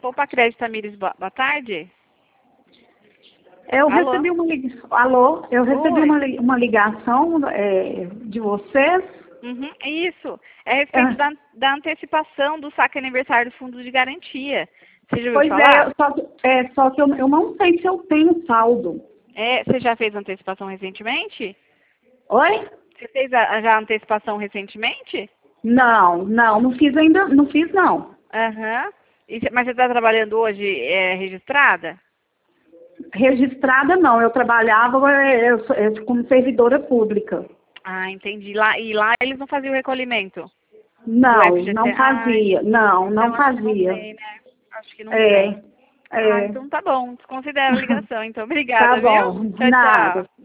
Poupa Crédito Tamires, boa tarde. Eu Alô? recebi Alô? Eu recebi Oi. uma ligação de vocês. Uhum, isso. É a respeito da antecipação do saque aniversário do Fundo de Garantia. Você já ouviu Pois falar? só que eu não sei se eu tenho saldo. Você já fez antecipação recentemente? Oi? Você fez já a antecipação recentemente? Não fiz ainda, não fiz não. Aham. Mas você está trabalhando hoje registrada? Registrada não, eu trabalhava como servidora pública. Ah, entendi. E lá eles não faziam o recolhimento do Não FGC? Ah, fazia, não então acho que não fazia. tem, né? Acho que não É, tem. Ah, é. então tá bom. Desconsidera a ligação. Então, Tá obrigada, viu? bom, Tchau, nada. tchau.